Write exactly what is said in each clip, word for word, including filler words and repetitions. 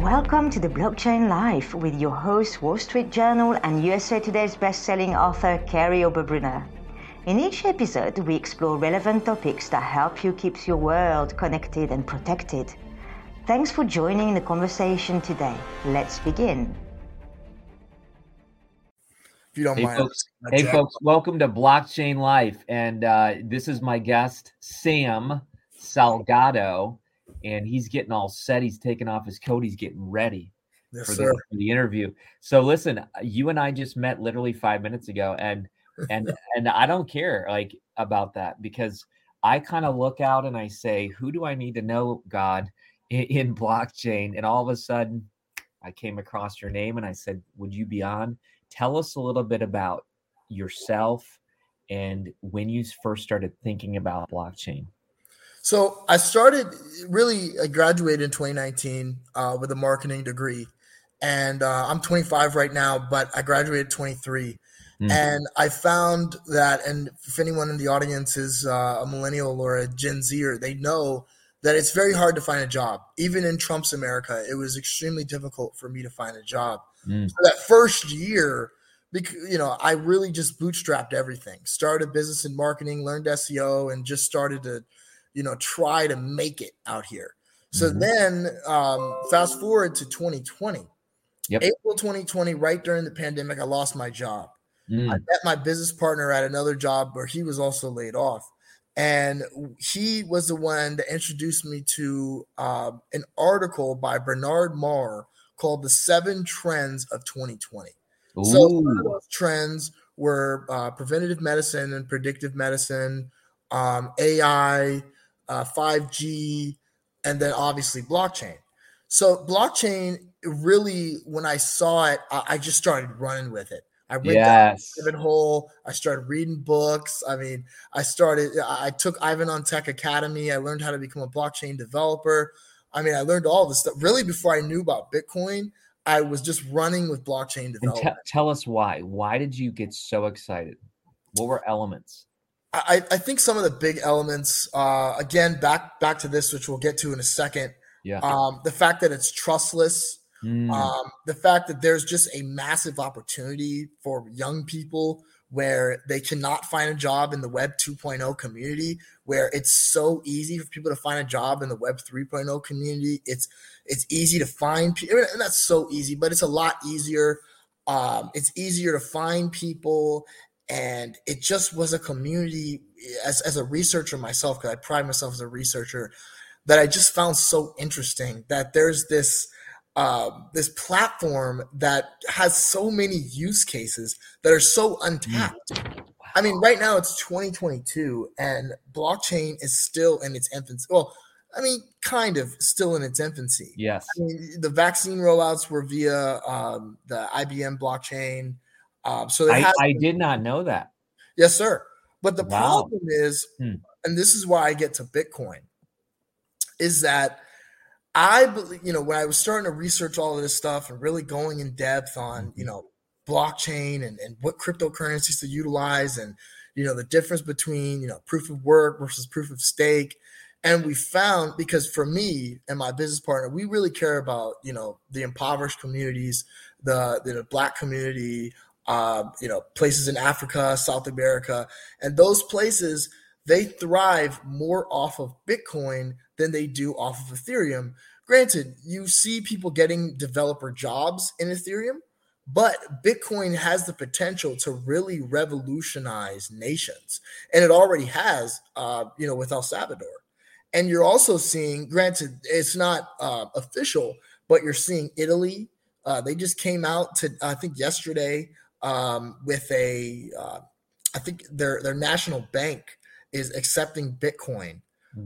Welcome to the Blockchain Life with your host, Wall Street Journal and U S A Today's best-selling author, Kerry Oberbrunner. In each episode, we explore relevant topics that help you keep your world connected and protected. Thanks for joining the conversation today. Let's begin. If you don't hey, mind. Folks, hey, folks, welcome to Blockchain Life. And uh, this is my guest, Sam Salgado. And he's getting all set. He's taking off his coat. He's getting ready yes, for, sir. the, for the interview. So listen, you and I just met literally five minutes ago. And and and I don't care like about that because I kind of look out and I say, who do I need to know, God, in, in blockchain? And all of a sudden, I came across your name and I said, would you be on? Tell us a little bit about yourself and when you first started thinking about blockchain. So I started really, I graduated in twenty nineteen uh, with a marketing degree. And uh, I'm twenty-five right now, but I graduated twenty-three. Mm. And I found that, and if anyone in the audience is uh, a millennial or a Gen Zer, they know that it's very hard to find a job. Even in Trump's America, it was extremely difficult for me to find a job. Mm. So that first year, because, you know, I really just bootstrapped everything. Started business and marketing, learned S E O, and just started to you know, try to make it out here. So mm-hmm. then um, fast forward to twenty twenty, yep. April twenty twenty, right during the pandemic, I lost my job. Mm. I met my business partner at another job where he was also laid off. And he was the one that introduced me to uh, an article by Bernard Marr called The Seven Trends of twenty twenty. Ooh. So one of those trends were uh, preventative medicine and predictive medicine, um, A I, Uh, five G, and then obviously blockchain. So blockchain really, when I saw it, I, I just started running with it. I went yes. down the rabbit hole. I started reading books. I mean, I started, I took Ivan on Tech Academy. I learned how to become a blockchain developer. I mean, I learned all this stuff. Really, before I knew about Bitcoin, I was just running with blockchain development. T- tell us why. Why did you get so excited? What were elements? I, I think some of the big elements, uh, again, back back to this, which we'll get to in a second. Yeah. Um, the fact that it's trustless, mm. um, the fact that there's just a massive opportunity for young people where they cannot find a job in the Web two point oh community, where it's so easy for people to find a job in the Web three point oh community. It's it's easy to find people, and that's so easy, but it's a lot easier. Um, it's easier to find people. And it just was a community as, as a researcher myself, because I pride myself as a researcher, that I just found so interesting that there's this uh, this platform that has so many use cases that are so untapped. Wow. I mean, right now it's twenty twenty-two and blockchain is still in its infancy. Well, I mean, kind of still in its infancy. Yes. I mean, the vaccine rollouts were via um, the I B M blockchain. Um, so I, I did not know that. Yes, sir. But the wow. problem is, hmm. and this is why I get to Bitcoin, is that I believe, you know, when I was starting to research all of this stuff and really going in depth on, mm-hmm. you know, blockchain and, and what cryptocurrencies to utilize and, you know, the difference between, you know, proof of work versus proof of stake. And we found, because for me and my business partner, we really care about, you know, the impoverished communities, the, the Black community, Uh, you know, places in Africa, South America, and those places, they thrive more off of Bitcoin than they do off of Ethereum. Granted, you see people getting developer jobs in Ethereum, but Bitcoin has the potential to really revolutionize nations. And it already has, uh, you know, with El Salvador. And you're also seeing, granted, it's not uh, official, but you're seeing Italy. Uh, they just came out to, I think yesterday, Um, with a, uh, I think their their national bank is accepting Bitcoin.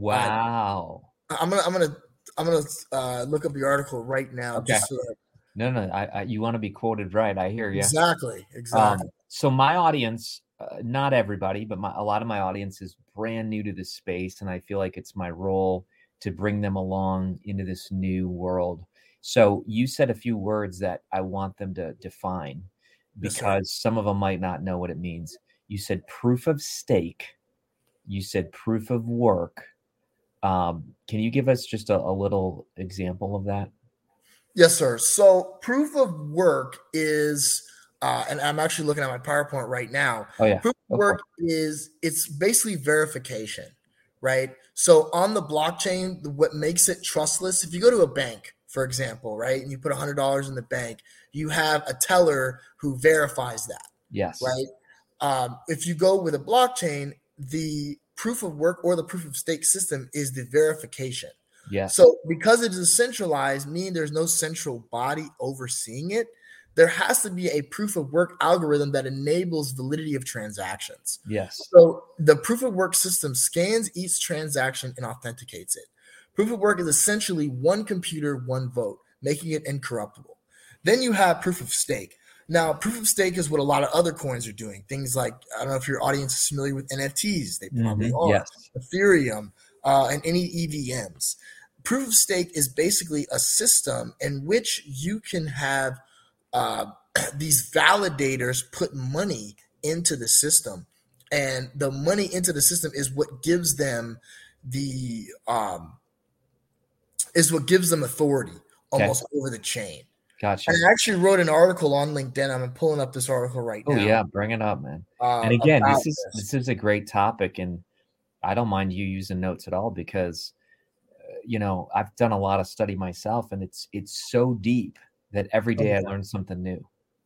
Wow! Uh, I'm gonna I'm gonna I'm gonna uh, look up the article right now. Okay. Just so that... No, no, I, I, you want to be quoted right. I hear you. Exactly, exactly. Um, so my audience, uh, not everybody, but my, a lot of my audience is brand new to this space, and I feel like it's my role to bring them along into this new world. So you said a few words that I want them to define, because yes, some of them might not know what it means. You said proof of stake. You said proof of work. Um, can you give us just a, a little example of that? Yes, sir. So proof of work is, uh, and I'm actually looking at my PowerPoint right now. Oh yeah. Proof of work is, it's basically verification, right? So on the blockchain, what makes it trustless, if you go to a bank, for example, right, and you put one hundred dollars in the bank, you have a teller who verifies that. Yes. Right. Um, if you go with a blockchain, the proof of work or the proof of stake system is the verification. Yes. So because it is centralized, meaning there's no central body overseeing it, there has to be a proof of work algorithm that enables validity of transactions. Yes. So the proof of work system scans each transaction and authenticates it. Proof of work is essentially one computer, one vote, making it incorruptible. Then you have proof of stake. Now, proof of stake is what a lot of other coins are doing. Things like, I don't know if your audience is familiar with N F Ts. They probably mm-hmm. are. Yes. Ethereum, uh, and any E V Ms. Proof of stake is basically a system in which you can have uh, these validators put money into the system. And the money into the system is what gives them the um, is what gives them authority almost okay. over the chain. Gotcha. And I actually wrote an article on LinkedIn. I'm pulling up this article right now. Oh yeah, bring it up, man. Uh, and again, this is this. this is a great topic, and I don't mind you using notes at all because, uh, you know, I've done a lot of study myself, and it's it's so deep that every day okay. I learn something new.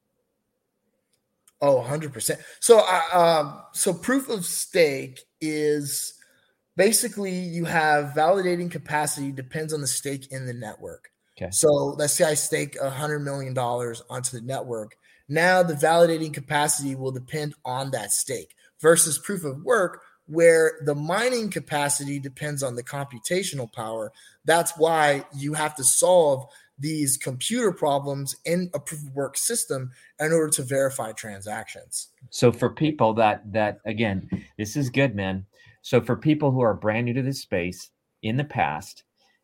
Oh, one hundred percent. So, uh, um, so proof of stake is basically you have validating capacity depends on the stake in the network. Okay. So let's say I stake one hundred million dollars onto the network. Now the validating capacity will depend on that stake versus proof of work where the mining capacity depends on the computational power. That's why you have to solve these computer problems in a proof of work system in order to verify transactions. So for people that, that again, this is good, man. So for people who are brand new to this space in the past,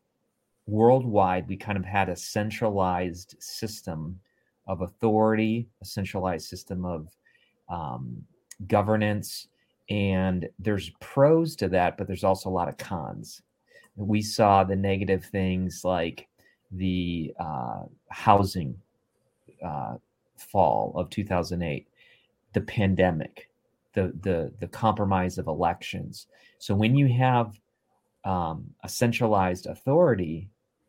worldwide, we kind of had a centralized system of authority, a centralized system of um, governance. And there's pros to that, but there's also a lot of cons. We saw the negative things like the uh, housing uh, fall of two thousand eight, the pandemic, the, the, the compromise of elections. So when you have um, a centralized authority,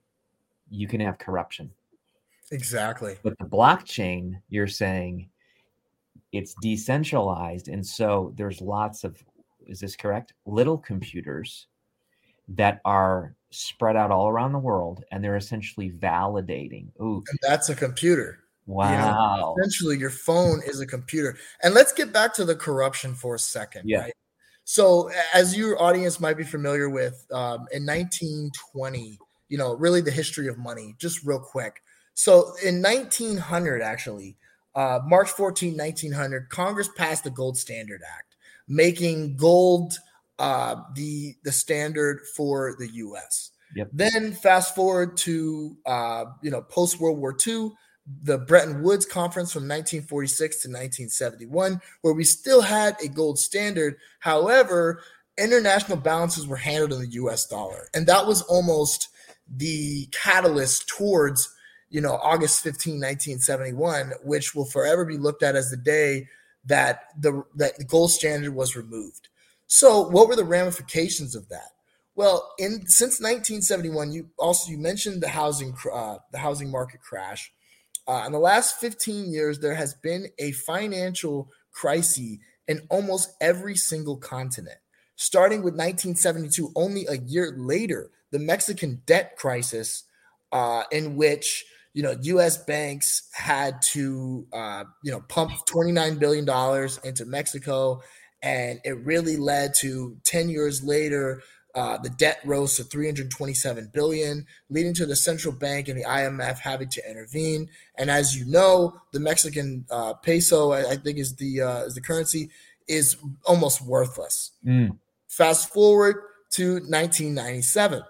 you can have corruption. Exactly. But the blockchain, you're saying it's decentralized. And so there's lots of, is this correct? Little computers that are spread out all around the world, and they're essentially validating. Ooh. And that's a computer. Wow. You know, essentially, your phone is a computer. And let's get back to the corruption for a second, yeah. right? So as your audience might be familiar with, um, in nineteen twenty, you know, really the history of money, just real quick. So in nineteen hundred, actually, uh, March fourteenth, nineteen hundred, Congress passed the Gold Standard Act, making gold uh, the, the standard for the U S. Yep. Then fast forward to, uh, you know, post-World War Two, the Bretton Woods Conference from nineteen forty-six to nineteen seventy-one, where we still had a gold standard. However, international balances were handled in the U S dollar. And that was almost the catalyst towards, you know, August fifteenth, nineteen seventy-one, which will forever be looked at as the day that the, that the gold standard was removed. So what were the ramifications of that? Well, in since nineteen seventy-one, you also you mentioned the housing uh, the housing market crash. Uh, in the last fifteen years, there has been a financial crisis in almost every single continent. Starting with nineteen seventy-two, only a year later, the Mexican debt crisis, uh, in which you know U S banks had to uh, you know pump twenty-nine billion dollars into Mexico, and it really led to ten years later. Uh, the debt rose to three hundred twenty-seven billion dollars, leading to the central bank and the I M F having to intervene. And as you know, the Mexican uh, peso, I, I think, is the uh, is the currency, is almost worthless. Mm. Fast forward to nineteen ninety-seven,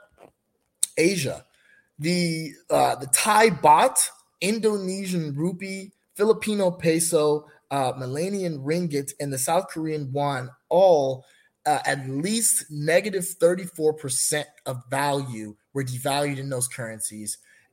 Asia, the uh, the Thai baht, Indonesian rupee, Filipino peso, uh, Malaysian ringgit, and the South Korean won all. Uh, at least negative thirty-four percent of value were devalued in those currencies.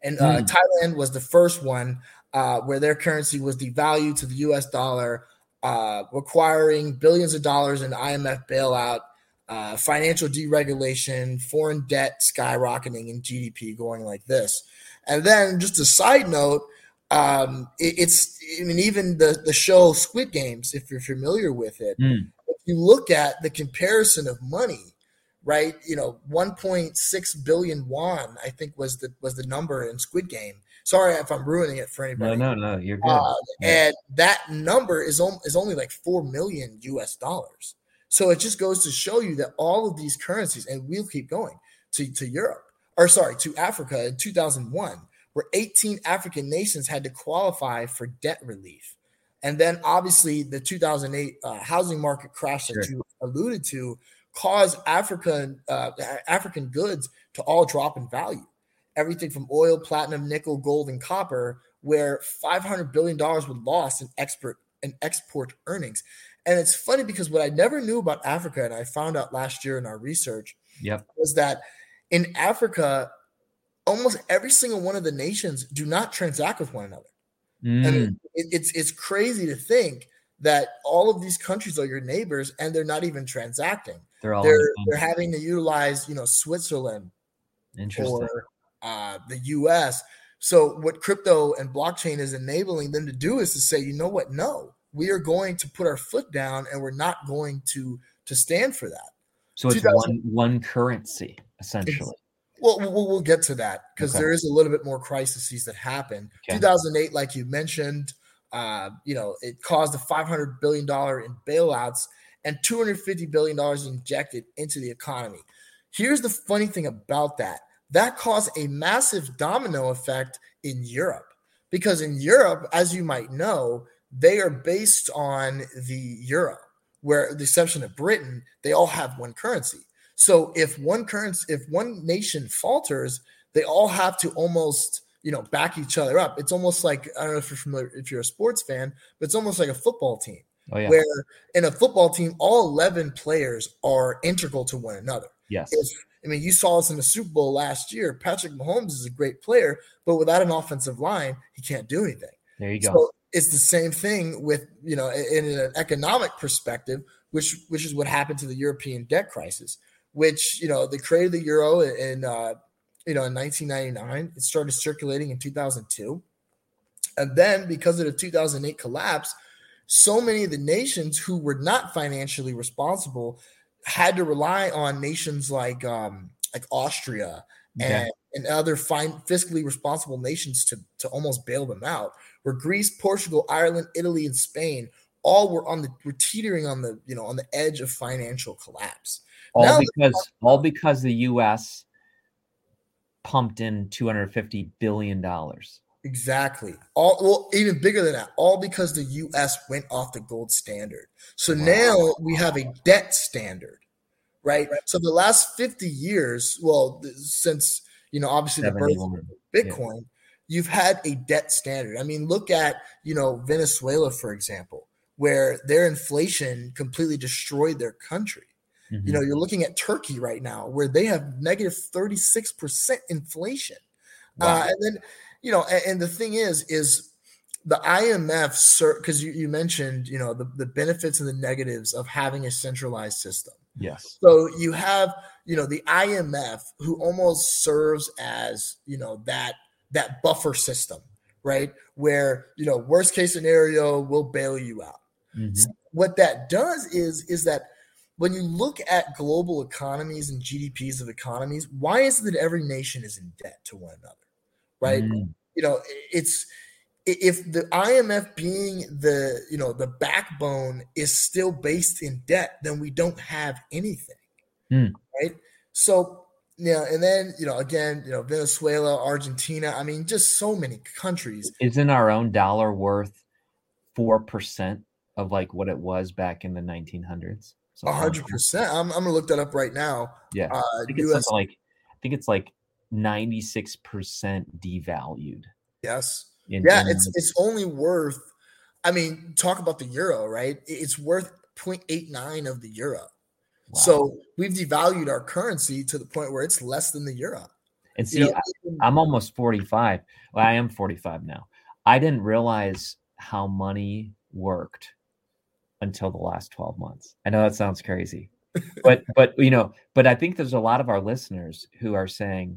And uh, Mm. Thailand was the first one uh, where their currency was devalued to the U S dollar, uh, requiring billions of dollars in I M F bailout, uh, financial deregulation, foreign debt skyrocketing, and G D P going like this. And then just a side note, um, it, it's, I mean, even the, the show Squid Games, if you're familiar with it, Mm. if you look at the comparison of money, right, you know, one point six billion won, I think was the, was the number in Squid Game. Sorry if I'm ruining it for anybody. No, no, no, you're good. Uh, Yeah. and that number is, on, is only like four million U S dollars. So it just goes to show you that all of these currencies, and we'll keep going to, to Europe, or sorry, to Africa in two thousand one, where eighteen African nations had to qualify for debt relief. And then obviously the two thousand eight uh, housing market crash that Sure. you alluded to caused African, uh, African goods to all drop in value. Everything from oil, platinum, nickel, gold, and copper, where five hundred billion dollars were lost in export, in export earnings. And it's funny because what I never knew about Africa, and I found out last year in our research, Yep. was that in Africa, almost every single one of the nations do not transact with one another. Mm. I mean, it, it's it's crazy to think that all of these countries are your neighbors and they're not even transacting. They're all They're independent. they're having to utilize, you know, Switzerland Interesting. or uh, the U S. So what crypto and blockchain is enabling them to do is to say, you know what? No, we are going to put our foot down and we're not going to to stand for that. So it's two thousand one one currency essentially. Well, we'll, we'll get to that because Okay. there is a little bit more crises that happen. Okay. two thousand eight, like you mentioned, uh, you know, it caused a five hundred billion dollars in bailouts and two hundred fifty billion dollars injected into the economy. Here's the funny thing about that. That caused a massive domino effect in Europe because in Europe, as you might know, they are based on the euro, where with the exception of Britain, they all have one currency. So if one currency, if one nation falters, they all have to almost, you know, back each other up. It's almost like, I don't know if you're familiar, if you're a sports fan, but it's almost like a football team. Oh yeah. Where in a football team, all eleven players are integral to one another. Yes. If, I mean, you saw us in the Super Bowl last year. Patrick Mahomes is a great player, but without an offensive line, he can't do anything. There you go. So it's the same thing with, you know, in an economic perspective, which which is what happened to the European debt crisis, which, you know, they created the euro in, uh, you know, in nineteen ninety-nine. It started circulating in two thousand two. And then because of the two thousand eight collapse, so many of the nations who were not financially responsible had to rely on nations like um, like Austria Okay. and, and other fine, fiscally responsible nations to, to almost bail them out. Where Greece, Portugal, Ireland, Italy, and Spain all were on the were teetering on the you know on the edge of financial collapse. All Now- because all because the U S pumped in two hundred fifty billion dollars. Exactly. All well, even bigger than that. All because the U S went off the gold standard. So Wow. now we have a debt standard, right? So the last fifty years, well, th- since you know, obviously the birth of Bitcoin, you've had a debt standard. I mean, look at you know Venezuela, for example, where their inflation completely destroyed their country. Mhm. You know, you're looking at Turkey right now, where they have negative thirty-six percent inflation. Wow. Uh, and then, you know, and, and the thing is, is the I M F, because you, you mentioned, you know, the, the benefits and the negatives of having a centralized system. Yes. So you have, you know, the I M F who almost serves as, you know, that that buffer system, right? Where, you know, worst case scenario, we'll bail you out. Mhm. So what that does is, is that when you look at global economies and G D Ps of economies, why is it that every nation is in debt to one another, right? Mm. You know, it's if the I M F being the, you know, the backbone is still based in debt, then we don't have anything, Mm. right? So, yeah, and then, you know, again, you know, Venezuela, Argentina, I mean, just so many countries. Isn't our own dollar worth four percent of like what it was back in the nineteen hundreds? A hundred percent. I'm, I'm gonna look that up right now. Yeah. Uh, I think it's U S something like I think it's like ninety-six percent devalued. Yes. In, Yeah, in- it's it's only worth. I mean, talk about the euro, right? It's worth zero point eight nine of the euro. wow. So we've devalued our currency to the point where it's less than the euro. And see, You know, I, even- I'm almost forty-five. Well, I am forty-five now. I didn't realize how money worked until the last twelve months. I know that sounds crazy, but, but, you know, but I think there's a lot of our listeners who are saying,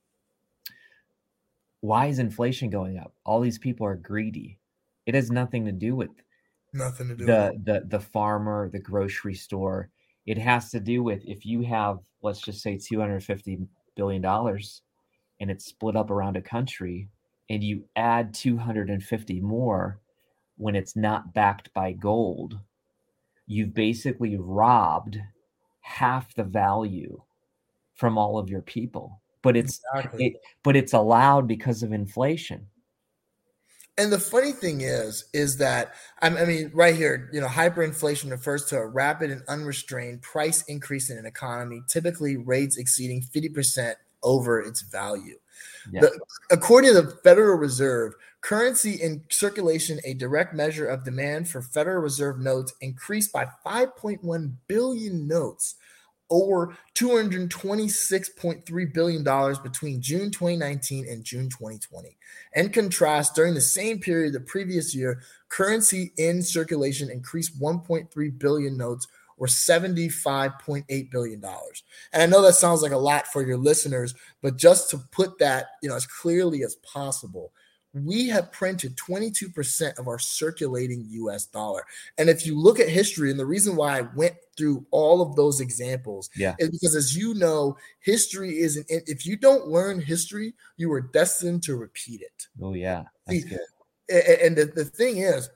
why is inflation going up? All these people are greedy. It has nothing to do with nothing to do the, with the, the farmer, the grocery store. It has to do with if you have, let's just say two hundred fifty billion dollars and it's split up around a country and you add two hundred fifty more when it's not backed by gold, you've basically robbed half the value from all of your people. But it's Exactly. it, but it's allowed because of inflation. And the funny thing is, is that, I mean, right here, you know, hyperinflation refers to a rapid and unrestrained price increase in an economy, typically rates exceeding fifty percent over its value. Yeah. The, according to the Federal Reserve, currency in circulation, a direct measure of demand for Federal Reserve notes, increased by five point one billion notes, or two hundred twenty-six point three billion dollars between June twenty nineteen and June twenty twenty. In contrast, during the same period the previous year, currency in circulation increased one point three billion notes, or seventy-five point eight billion dollars. And I know that sounds like a lot for your listeners, but just to put that, you know, as clearly as possible, we have printed twenty-two percent of our circulating U S dollar. And if you look at history, and the reason why I went through all of those examples yeah. is because, as you know, history isn't, if you don't learn history, you are destined to repeat it. Oh, yeah. That's See, good. and the, the thing is,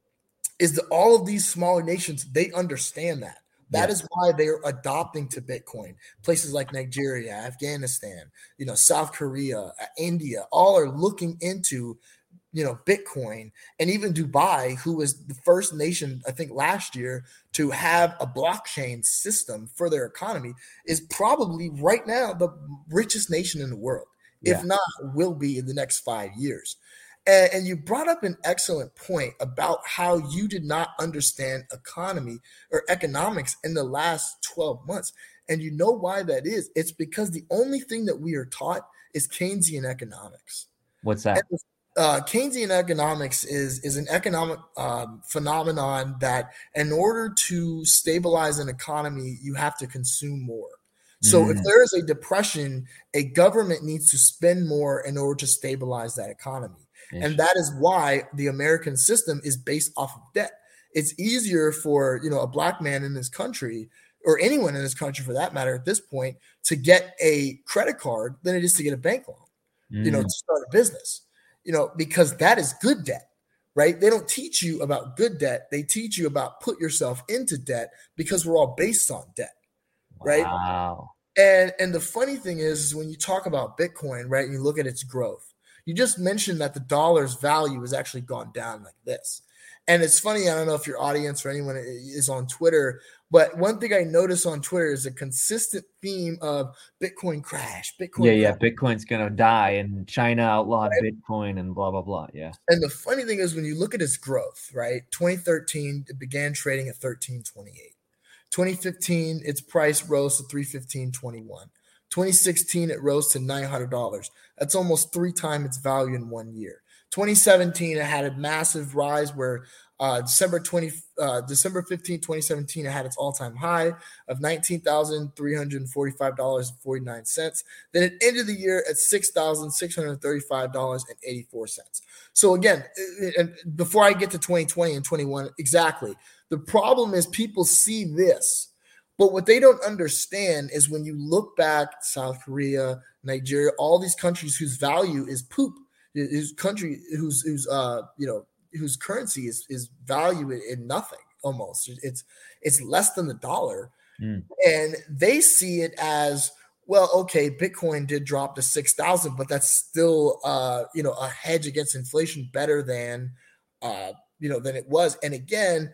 is that all of these smaller nations, they understand that. That Yeah. is why they're adopting to Bitcoin. Places like Nigeria, Afghanistan, you know, South Korea, India, all are looking into, you know, Bitcoin. And even Dubai, who was the first nation, I think, last year to have a blockchain system for their economy, is probably right now the richest nation in the world. Yeah. If not, will be in the next five years. And, and you brought up an excellent point about how you did not understand economy or economics in the last twelve months. And you know why that is? It's because the only thing that we are taught is Keynesian economics. What's that? And, uh, Keynesian economics is, is an economic um, phenomenon that in order to stabilize an economy, you have to consume more. So mm. if there is a depression, a government needs to spend more in order to stabilize that economy. And that is why the American system is based off of debt. It's easier for, you know, a black man in this country, or anyone in this country for that matter at this point, to get a credit card than it is to get a bank loan, mm. you know, to start a business, you know, because that is good debt, right? They don't teach you about good debt. They teach you about put yourself into debt, because we're all based on debt, right? Wow. And, and the funny thing is, is when you talk about Bitcoin, right, and you look at its growth, you just mentioned that the dollar's value has actually gone down like this. And it's funny, I don't know if your audience or anyone is on Twitter, but one thing I notice on Twitter is a consistent theme of Bitcoin crash, Bitcoin Yeah, crash. yeah, Bitcoin's going to die and China outlawed right? Bitcoin and blah, blah, blah, yeah. And the funny thing is when you look at its growth, right, twenty thirteen, it began trading at thirteen twenty-eight. twenty fifteen, its price rose to three fifteen twenty-one. twenty sixteen, it rose to nine hundred dollars. That's almost three times its value in one year. twenty seventeen, it had a massive rise where uh, December twentieth, uh, December fifteenth, twenty seventeen, it had its all-time high of nineteen thousand three hundred forty-five dollars and forty-nine cents. Then it ended the year at six thousand six hundred thirty-five dollars and eighty-four cents. So again, and before I get to twenty twenty and twenty-one, exactly, the problem is people see this. But what they don't understand is when you look back, South Korea, Nigeria, all these countries whose value is poop, whose country, whose whose uh you know whose currency is is valued in nothing almost. It's it's less than the dollar, mm. and they see it as, well, okay, Bitcoin did drop to six thousand, but that's still uh you know a hedge against inflation better than uh you know than it was. And again,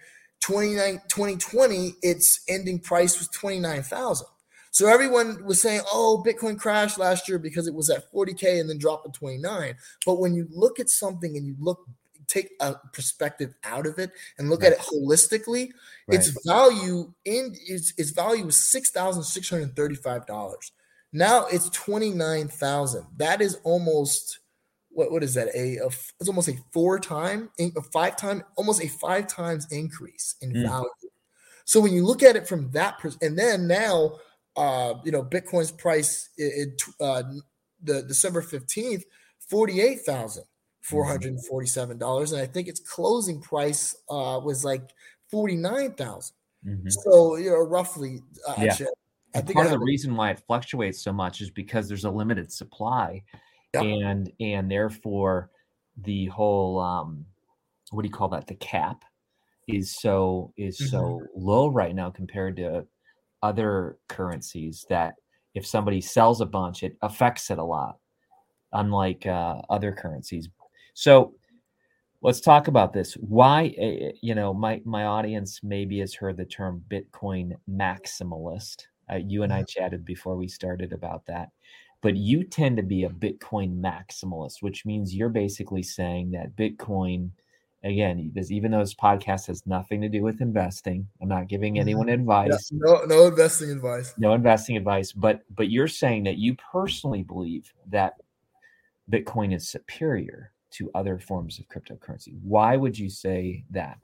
twenty twenty, its ending price was twenty-nine thousand. So everyone was saying, oh, Bitcoin crashed last year because it was at forty K and then dropped to twenty-nine. But when you look at something and you look, take a perspective out of it and look right. at it holistically, right. its value in its, its value was six thousand six hundred thirty-five dollars. Now it's twenty-nine thousand. That is almost what what is that? A, a it's almost a four time, a five time, almost a five times increase in Mm. value. So when you look at it from that pers- and then now, uh, you know, Bitcoin's price in uh, the December fifteenth, forty-eight thousand four hundred forty-seven dollars, and I think its closing price uh, was like forty-nine thousand. Mm-hmm. So you know, roughly. Uh, Yeah. actually, I And think part I of the have reason why it fluctuates so much is because there's a limited supply, Yep. and and therefore the whole um, what do you call that? The cap is so is Mhm. so low right now compared to other currencies that if somebody sells a bunch, it affects it a lot, unlike uh, other currencies. So let's talk about this. Why, eh, you know, my my audience maybe has heard the term Bitcoin maximalist. Uh, you and I chatted before we started about that, but you tend to be a Bitcoin maximalist, which means you're basically saying that Bitcoin, again, this, even though this podcast has nothing to do with investing, I'm not giving anyone Yeah, advice, no, no investing advice. no investing advice, but but you're saying that you personally believe that Bitcoin is superior to other forms of cryptocurrency. Why would you say that?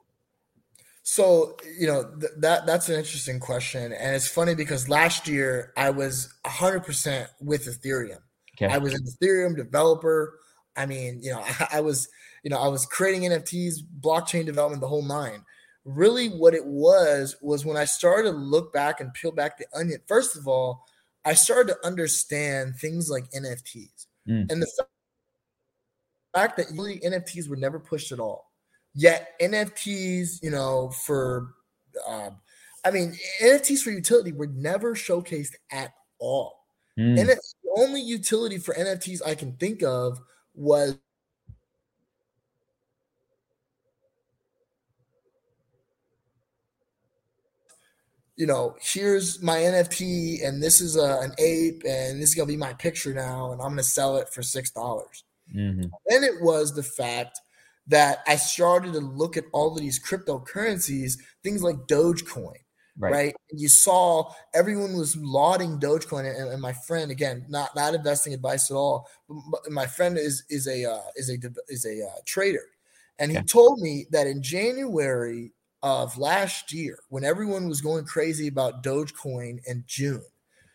So, you know, th- that that's an interesting question. And it's funny because last year I was one hundred percent with Ethereum. Okay. I was an Ethereum developer. I mean, you know, I, I was, you know, I was creating N F Ts, blockchain development, the whole nine. Really what it was, was when I started to look back and peel back the onion. First of all, I started to understand things like N F Ts. Mm. And the fact that really N F Ts were never pushed at all. Yet N F Ts, you know, for, um, I mean, N F Ts for utility were never showcased at all. Mm. And the only utility for N F Ts I can think of was you know, here's my N F T and this is a, an ape and this is going to be my picture now and I'm going to sell it for six dollars. Mm-hmm. Then it was the fact that I started to look at all of these cryptocurrencies, things like Dogecoin, Right. right? And you saw everyone was lauding Dogecoin, and, and my friend, again, not not investing advice at all, but my friend is is a uh, is a is a uh, trader, and he Okay. told me that in January of last year, when everyone was going crazy about Dogecoin in June,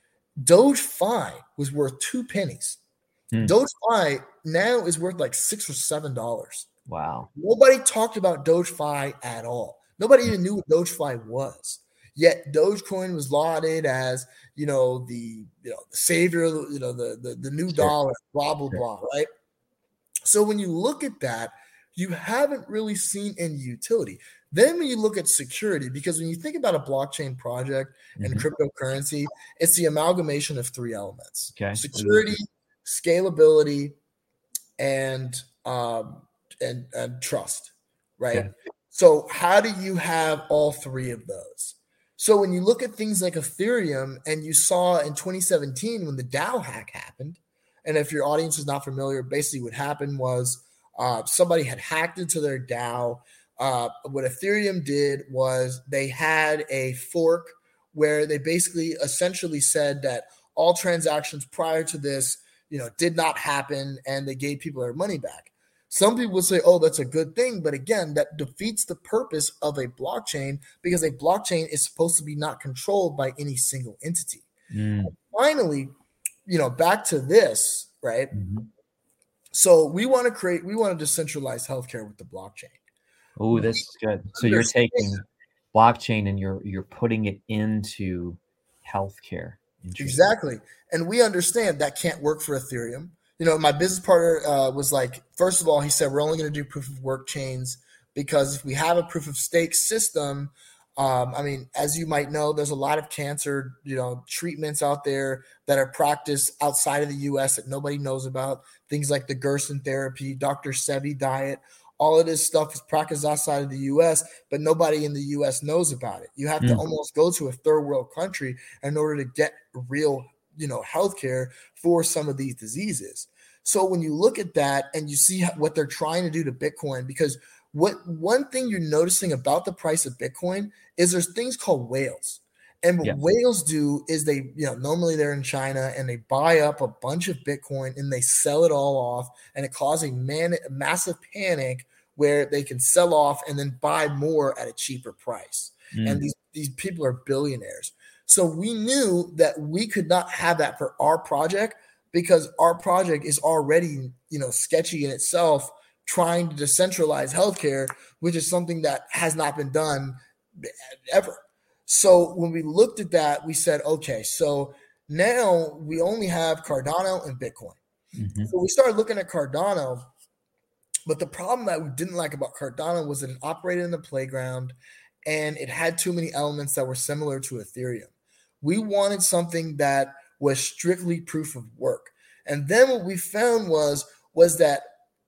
DogeFi was worth two pennies. Hmm. DogeFi now is worth like six or seven dollars. Wow. Nobody talked about DogeFi at all. Nobody even knew what DogeFi was. Yet Dogecoin was lauded as, you know, the you know the savior, you know, the the, the new Sure. dollar, blah blah Sure. blah, right? So when you look at that, you haven't really seen any utility. Then when you look at security, because when you think about a blockchain project and Mhm. cryptocurrency, it's the amalgamation of three elements: Okay. security, scalability, and um, and, and trust, right? Okay. So how do you have all three of those? So when you look at things like Ethereum, and you saw in twenty seventeen when the DAO hack happened, and if your audience is not familiar, basically what happened was uh, somebody had hacked into their DAO. Uh, what Ethereum did was they had a fork where they basically essentially said that all transactions prior to this, you know, did not happen, and they gave people their money back. Some people would say, oh, that's a good thing. But again, that defeats the purpose of a blockchain, because a blockchain is supposed to be not controlled by any single entity. Mm. Finally, you know, back to this, right? Mhm. So we want to create, we want to decentralize healthcare with the blockchain. Oh, this is good. So you're Understand. taking blockchain and you're you're putting it into healthcare. Interesting. Exactly. And we understand that can't work for Ethereum. You know, my business partner uh, was like, first of all, he said, we're only going to do proof of work chains, because if we have a proof of stake system, um, I mean, as you might know, there's a lot of cancer, you know, treatments out there that are practiced outside of the U S that nobody knows about. Things like the Gerson therapy, Doctor Sebi diet. All of this stuff is practiced outside of the U S, but nobody in the U S knows about it. You have to Mm. almost go to a third world country in order to get real, you know, healthcare for some of these diseases. So when you look at that and you see what they're trying to do to Bitcoin, because what one thing you're noticing about the price of Bitcoin is there's things called whales. And what Yeah. whales do is they, you know, normally they're in China and they buy up a bunch of Bitcoin and they sell it all off, and it causes a, man, a massive panic where they can sell off and then buy more at a cheaper price. Mm. And these, these people are billionaires. So we knew that we could not have that for our project, because our project is already, you know, sketchy in itself, trying to decentralize healthcare, which is something that has not been done ever. So when we looked at that, we said, okay, so now we only have Cardano and Bitcoin. Mm-hmm. So we started looking at Cardano, but the problem that we didn't like about Cardano was that it operated in the playground and it had too many elements that were similar to Ethereum. We wanted something that was strictly proof of work. And then what we found was, was that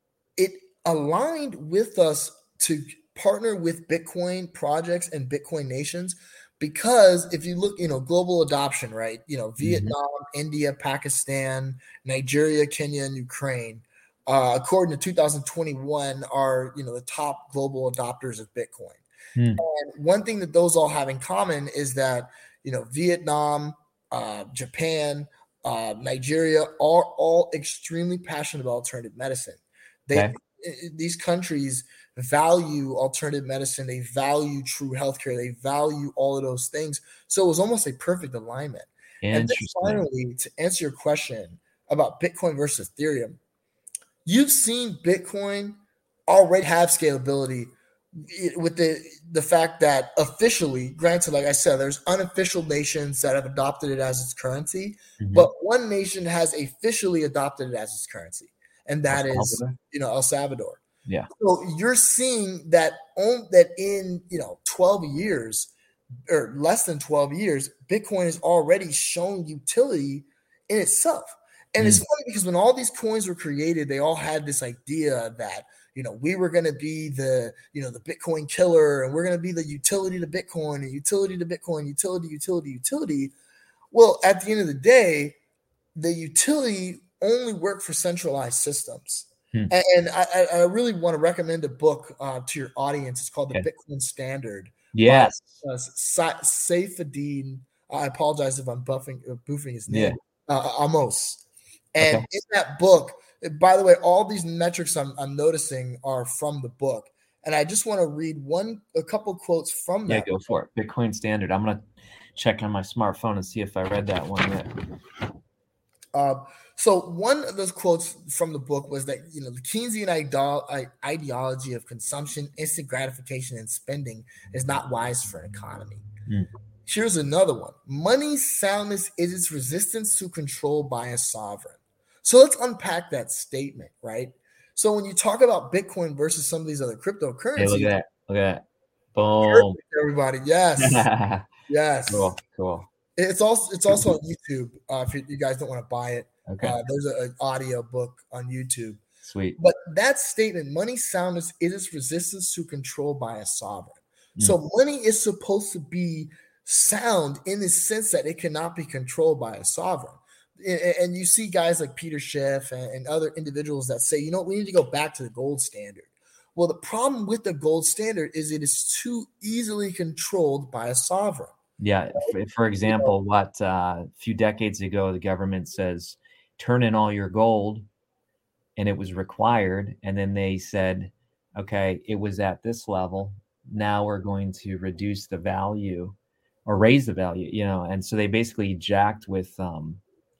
it aligned with us to partner with Bitcoin projects and Bitcoin nations. Because if you look, you know, global adoption, right? You know, Vietnam, mm-hmm. India, Pakistan, Nigeria, Kenya, and Ukraine, uh, according to two thousand twenty-one, are, you know, the top global adopters of Bitcoin. Mm. And one thing that those all have in common is that, you know, Vietnam, uh, Japan, uh, Nigeria are all extremely passionate about alternative medicine. They, okay. These countries value alternative medicine. They value true healthcare. They value all of those things. So it was almost a perfect alignment. And then finally, to answer your question about Bitcoin versus Ethereum, you've seen Bitcoin already have scalability with the, the fact that officially, granted, like I said, there's unofficial nations that have adopted it as its currency, mm-hmm. but one nation has officially adopted it as its currency, and that El is, you know, El Salvador. Yeah. So you're seeing that on, that in, you know, twelve years or less than twelve years, Bitcoin has already shown utility in itself. And mm. it's funny because when all these coins were created, they all had this idea that, you know, we were going to be the, you know, the Bitcoin killer, and we're going to be the utility to Bitcoin and utility to Bitcoin, utility, utility, utility. Well, at the end of the day, the utility only worked for centralized systems. Hmm. And I, I really want to recommend a book uh, to your audience. It's called The okay. Bitcoin Standard. Yes. By, uh, Sa- Saifedean. I apologize if I'm buffing, uh, boofing his name. Yeah. Uh, Amos. And okay. in that book, by the way, all these metrics I'm, I'm noticing are from the book. And I just want to read one, a couple quotes from that. Yeah, go for it. Bitcoin Standard. I'm going to check on my smartphone and see if I read that one yet. Uh, so one of those quotes from the book was that, you know, the Keynesian ide- ideology of consumption, instant gratification, and spending is not wise for an economy. Mm. Here's another one. Money's soundness is its resistance to control by a sovereign. So let's unpack that statement, right? So when you talk about Bitcoin versus some of these other cryptocurrencies. Hey, look at that. Look at that. Boom. Everybody. Yes. Yes. Cool. Cool. It's also it's also on YouTube. Uh, if you, you guys don't want to buy it, okay. uh, there's an audio book on YouTube. Sweet. But that statement, money's soundness is its resistance to control by a sovereign. Mm. So money is supposed to be sound in the sense that it cannot be controlled by a sovereign. And, and you see guys like Peter Schiff and, and other individuals that say, you know, we need to go back to the gold standard. Well, the problem with the gold standard is it is too easily controlled by a sovereign. Yeah. For example, what uh, a few decades ago, the government says, turn in all your gold, and it was required. And then they said, okay, it was at this level. Now we're going to reduce the value or raise the value, you know. And so they basically jacked with um,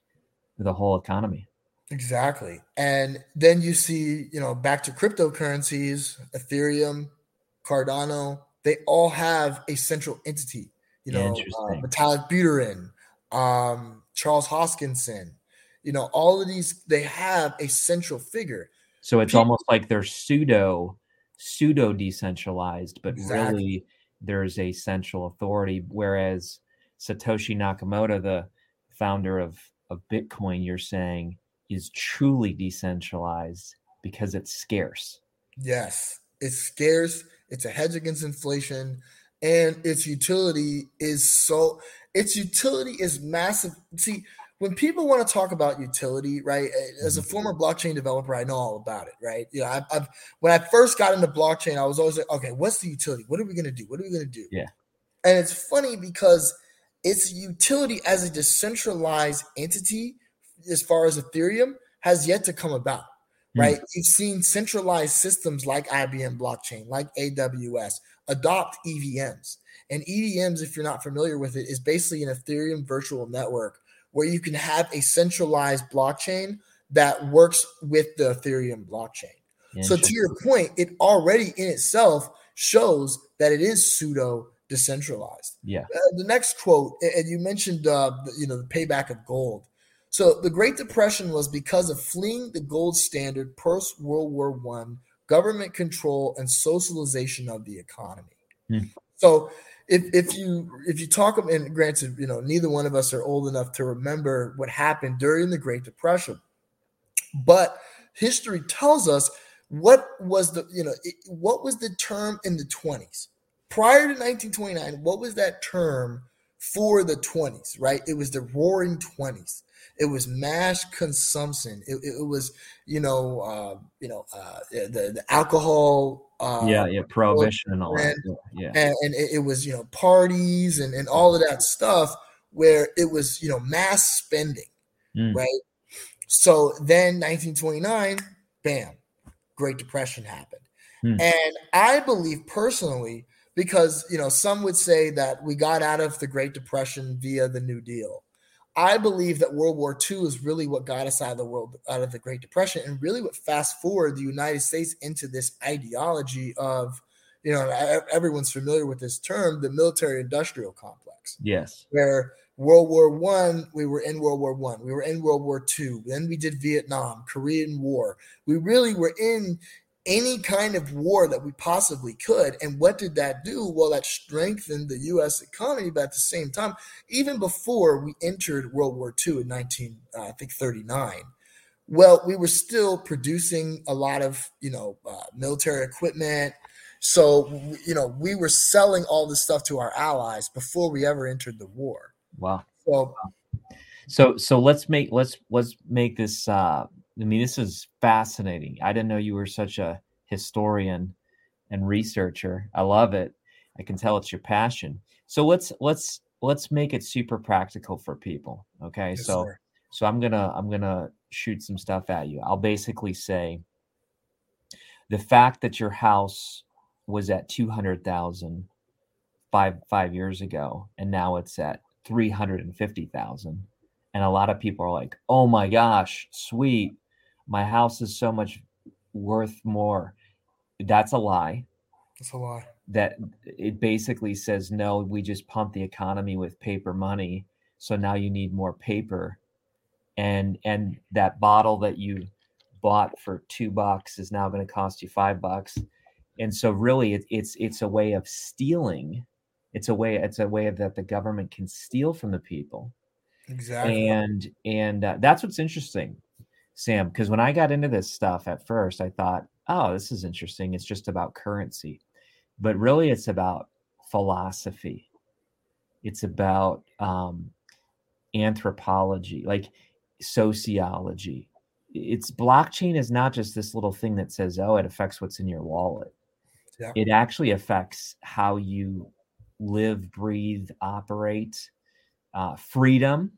the whole economy. Exactly. And then you see, you know, back to cryptocurrencies, Ethereum, Cardano, they all have a central entity. You know, uh, Vitalik Buterin, um, Charles Hoskinson, you know, all of these, they have a central figure. So it's People, almost like they're pseudo, pseudo decentralized, but exactly. really there's a central authority. Whereas Satoshi Nakamoto, the founder of, of Bitcoin, you're saying is truly decentralized because it's scarce. Yes, it's scarce. It's a hedge against inflation. And its utility is so, its utility is massive. See, when people want to talk about utility, right? As a former blockchain developer, I know all about it, right? You know, I've, I've when I first got into blockchain, I was always like, okay, what's the utility? What are we going to do? What are we going to do? Yeah. And it's funny because its utility as a decentralized entity, as far as Ethereum, has yet to come about. Right? Mm. You've seen centralized systems like I B M blockchain, like A W S, adopt E V Ms. And E V Ms, if you're not familiar with it, is basically an Ethereum virtual network where you can have a centralized blockchain that works with the Ethereum blockchain. So to your point, it already in itself shows that it is pseudo decentralized. Yeah. Uh, the next quote, and you mentioned, uh, the, you know, the payback of gold. So the Great Depression was because of fleeing the gold standard post World War One, government control, and socialization of the economy. Hmm. So if if you if you talk, and granted, you know, neither one of us are old enough to remember what happened during the Great Depression, but history tells us what was the you know it, what was the term in the twenties prior to nineteen twenty-nine. What was that term for the twenties? Right, it was the Roaring Twenties. It was mass consumption. It, it was, you know, uh, you know, uh, the the alcohol. Uh, yeah, yeah, prohibition and all that. Yeah, and, and it, it was, you know, parties and, and all of that stuff where it was, you know, mass spending, mm. right? So then nineteen twenty-nine, bam, Great Depression happened, mm. and I believe personally, because you know, some would say that we got out of the Great Depression via the New Deal. I believe that World War Two is really what got us out of the world, out of the Great Depression, and really what fast forward the United States into this ideology of, you know, everyone's familiar with this term, the military-industrial complex. Yes. Where World War One, we were in World War One, we were in World War Two, then we did Vietnam, Korean War. We really were in any kind of war that we possibly could. And what did that do? Well, that strengthened the U S economy, but at the same time, even before we entered World War Two in nineteen, uh, I think thirty-nine, well, we were still producing a lot of, you know, uh, military equipment. So, you know, we were selling all this stuff to our allies before we ever entered the war. Wow. So, so, so let's make, let's, let's make this, uh, I mean, this is fascinating. I didn't know you were such a historian and researcher. I love it. I can tell it's your passion. So let's let's let's make it super practical for people. Okay. Yes, so sir. so I'm gonna I'm gonna shoot some stuff at you. I'll basically say the fact that your house was at two hundred thousand five five years ago, and now it's at three hundred fifty thousand. And a lot of people are like, oh my gosh, sweet. My house is so much worth more. That's a lie. That's a lie. That it basically says, no, we just pump the economy with paper money. So now you need more paper. And and that bottle that you bought for two bucks is now going to cost you five bucks. And so really it, it's it's a way of stealing. It's a way it's a way of that the government can steal from the people. Exactly. And and uh, that's what's interesting, Sam, because when I got into this stuff at first, I thought, oh, this is interesting. It's just about currency. But really, it's about philosophy. It's about um, anthropology, like sociology. It's blockchain is not just this little thing that says, oh, it affects what's in your wallet. Yeah. It actually affects how you live, breathe, operate, uh, freedom.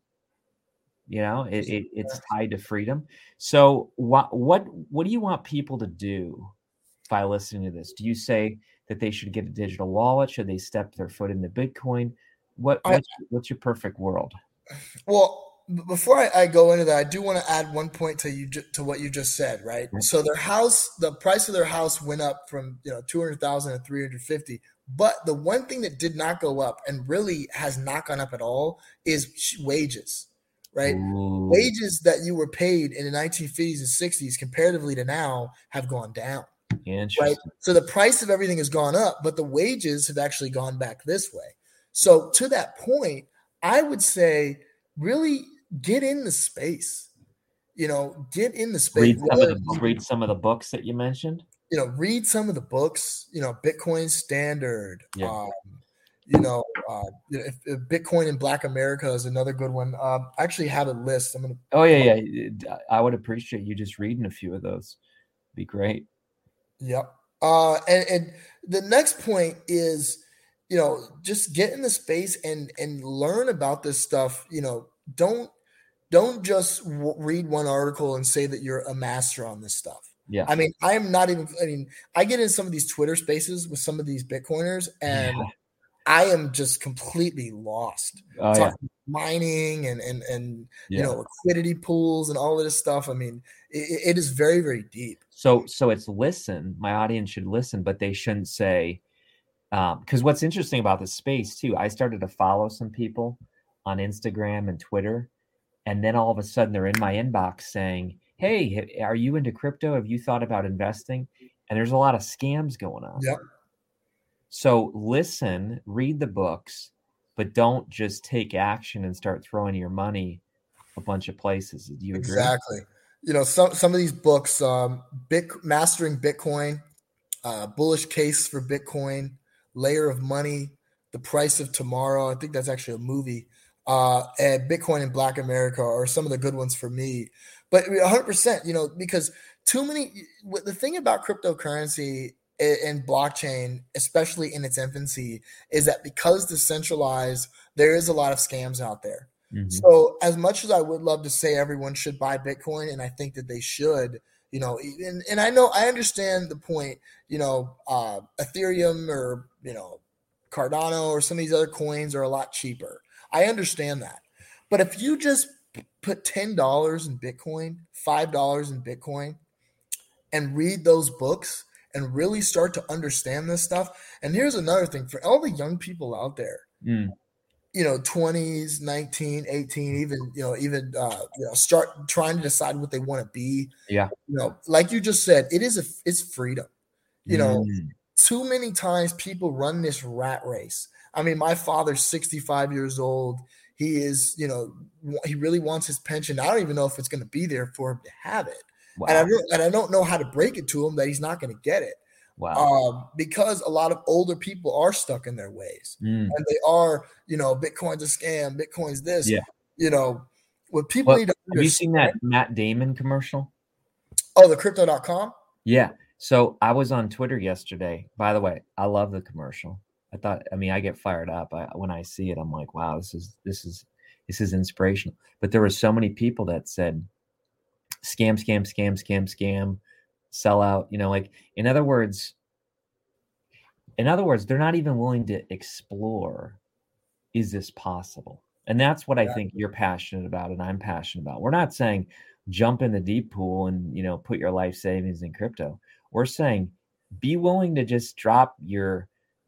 You know, it, it, it's tied to freedom. So what, what, what do you want people to do by listening to this? Do you say that they should get a digital wallet? Should they step their foot into Bitcoin? What, what's, I, what's your perfect world? Well, before I, I go into that, I do want to add one point to you, to what you just said, right? Mm-hmm. So their house, the price of their house went up from, you know, two hundred thousand to three hundred fifty. But the one thing that did not go up and really has not gone up at all is wages. Right? Ooh. Wages that you were paid in the nineteen fifties and sixties comparatively to now have gone down. Right? So the price of everything has gone up, but the wages have actually gone back this way. So to that point, I would say really get in the space. You know, get in the space. Read some, of the, read some of the books that you mentioned. You know, read some of the books, you know, Bitcoin Standard, yeah. um, You know, uh, if, if Bitcoin in Black America is another good one. Um, I actually have a list. I'm gonna. Oh yeah, yeah. I would appreciate you just reading a few of those. Be great. Yep. Uh, and, and the next point is, you know, just get in the space and and learn about this stuff. You know, don't don't just w- read one article and say that you're a master on this stuff. Yeah. I mean, I am not even, I mean, I get in some of these Twitter spaces with some of these Bitcoiners and Yeah. I am just completely lost. Oh, Talking yeah. mining and, and, and, Yeah. you know, liquidity pools and all of this stuff. I mean, it, it is very, very deep. So, so it's listen, my audience should listen, but they shouldn't say, um, cause what's interesting about this space too, I started to follow some people on Instagram and Twitter. And then all of a sudden they're in my inbox saying, hey, are you into crypto? Have you thought about investing? And there's a lot of scams going on. Yep. So listen, read the books, but don't just take action and start throwing your money a bunch of places. Do you agree? Exactly. You know, some, some of these books, um, Bit, Mastering Bitcoin, uh, Bullish Case for Bitcoin, Layer of Money, The Price of Tomorrow. I think that's actually a movie. Uh, and Bitcoin in Black America are some of the good ones for me. But one hundred percent, you know, because too many, the thing about cryptocurrency and blockchain, especially in its infancy, is that because decentralized, there is a lot of scams out there. Mm-hmm. So as much as I would love to say everyone should buy Bitcoin, and I think that they should, you know, and, and I know, I understand the point, you know, uh, Ethereum or, you know, Cardano or some of these other coins are a lot cheaper. I understand that. But if you just put ten dollars in Bitcoin, five dollars in Bitcoin, and read those books and really start to understand this stuff. And here's another thing for all the young people out there, mm. you know, twenties, nineteen, eighteen, even, you know, even, uh, you know, start trying to decide what they want to be. Yeah. You know, like you just said, it is a, it's freedom. You know, mm. too many times people run this rat race. I mean, my father's sixty-five years old. He is, you know, he really wants his pension. I don't even know if it's going to be there for him to have it. Wow. And I don't, and I don't know how to break it to him that he's not going to get it. Wow. Um, because a lot of older people are stuck in their ways, mm. and they are, you know, Bitcoin's a scam, Bitcoin's this. Yeah. You know, what people well, need to have you seen that Matt Damon commercial? Oh, the crypto dot com? Yeah. So I was on Twitter yesterday. By the way, I love the commercial. I thought, I mean, I get fired up I, when I see it. I'm like, wow, this is, this is, this is inspirational. But there were so many people that said scam, scam, scam, scam, scam, sell out, you know, like, in other words, in other words, they're not even willing to explore, is this possible? And that's what I think you're passionate about and I'm passionate about. We're not saying jump in the deep pool and, you know, put your life savings in crypto. We're saying be willing to just drop your,